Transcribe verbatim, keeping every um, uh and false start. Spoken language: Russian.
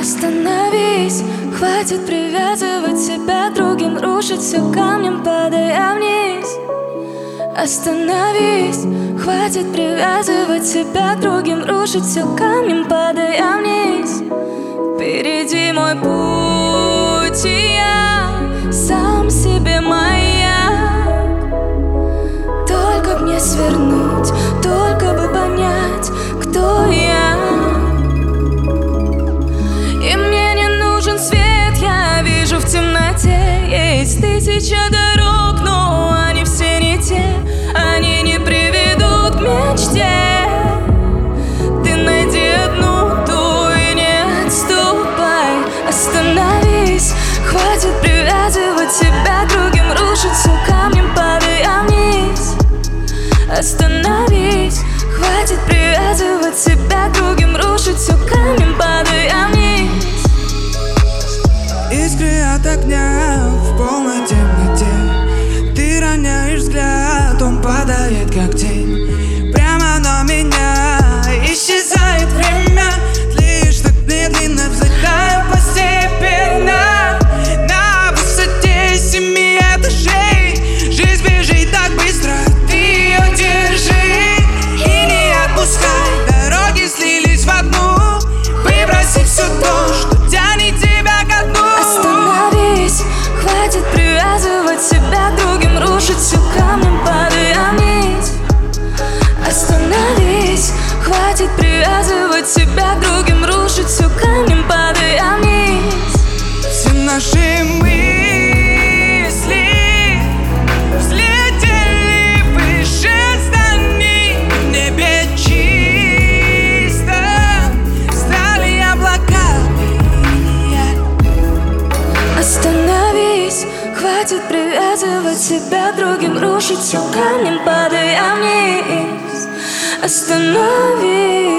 Остановись, хватит привязывать себя к другим, рушить все камнем, падая вниз. Остановись, хватит привязывать себя к другим, рушить все камнем, падая вниз. Впереди мой путь, и я сам себе маяк. Только б мне свернуть, только бы понять, кто я. И мне не нужен свет, я вижу в темноте. Есть тысяча дорог, но они все не те. Они не приведут к мечте. Ты найди одну ту и не отступай. Остановись, хватит привязывать себя к другим, рушить все камнем, падая вниз. Остановись, хватит привязывать себя к другим, рушить все камнем, падая вниз. Искры от огня в полной темноте. Ты роняешь взгляд, он падает как тень прямо на меня. Исчезает время, лишь так медленно взлетая постепенно. На высоте семи этажей жизнь бежит так быстро, ты ее держи и не отпускай. Дороги слились в одну, выброси все то, что тянет тебя ко дну. Остановись, хватит привязывать себя к другим, рушить все камнем, падая вниз. Остановись, хватит привязывать себя к другим, рушить все камнем, падая вниз. Все наши мысли взлетели выше зданий. В небе чисто стали облаками. Остановись, хватит привязывать себя к другим, рушить все камнем, падая вниз. Остановись.